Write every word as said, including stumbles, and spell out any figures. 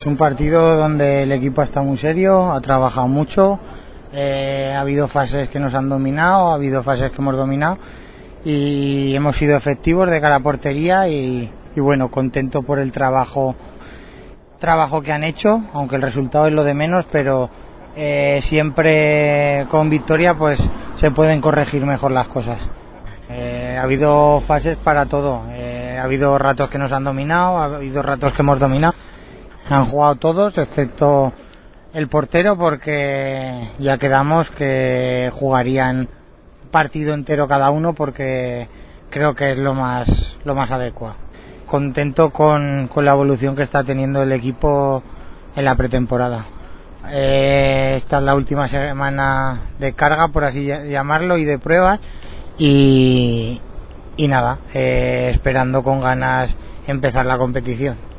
Es un partido donde el equipo está muy serio, ha trabajado mucho, eh, ha habido fases que nos han dominado, ha habido fases que hemos dominado y hemos sido efectivos de cara a portería y, y bueno, contento por el trabajo trabajo que han hecho, aunque el resultado es lo de menos, pero eh, siempre con victoria pues se pueden corregir mejor las cosas. Eh, ha habido fases para todo, eh, ha habido ratos que nos han dominado, ha habido ratos que hemos dominado, han jugado todos excepto el portero porque ya quedamos que jugarían partido entero cada uno porque creo que es lo más lo más adecuado. Contento con, con la evolución que está teniendo el equipo en la pretemporada. Eh, esta es la última semana de carga, por así llamarlo, y de pruebas y, y nada, eh, esperando con ganas empezar la competición.